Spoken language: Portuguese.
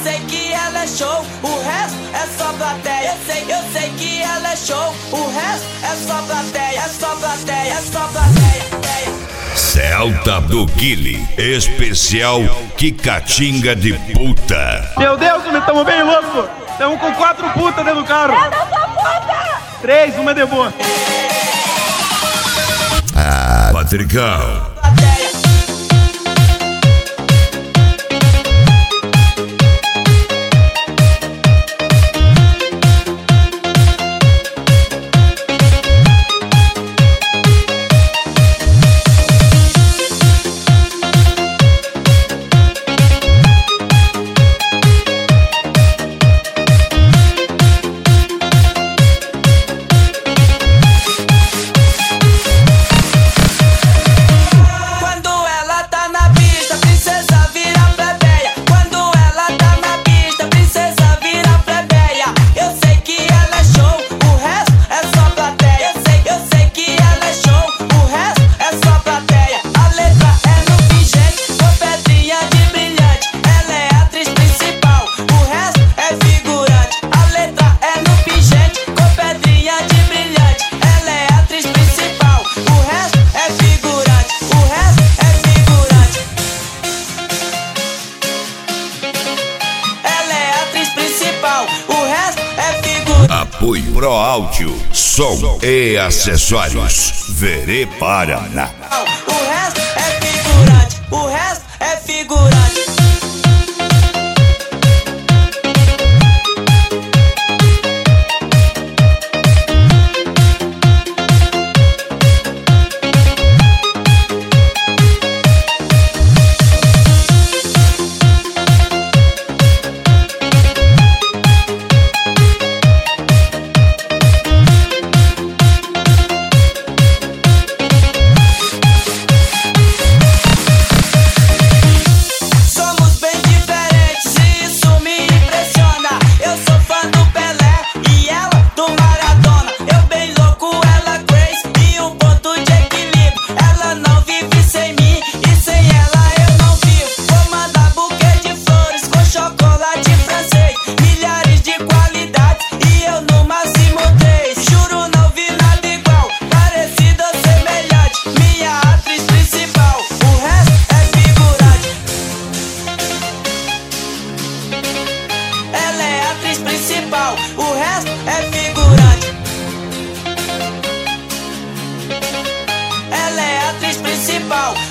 sei que ela é show, o resto é só plateia. Eu sei que ela é show, o resto é só plateia, é só plateia, é só plateia. Celta do Guile, especial Quicatinga de puta. Meu Deus, nós estamos bem loucos. Estamos com 4 putas dentro do carro. Eu não sou puta! 3, uma de boa. Ah, Patricão. Apoio Pro Áudio, som e acessórios. Verê Paraná. O resto é figurante, o resto é figurante. O resto é figurante. Ela é a atriz principal.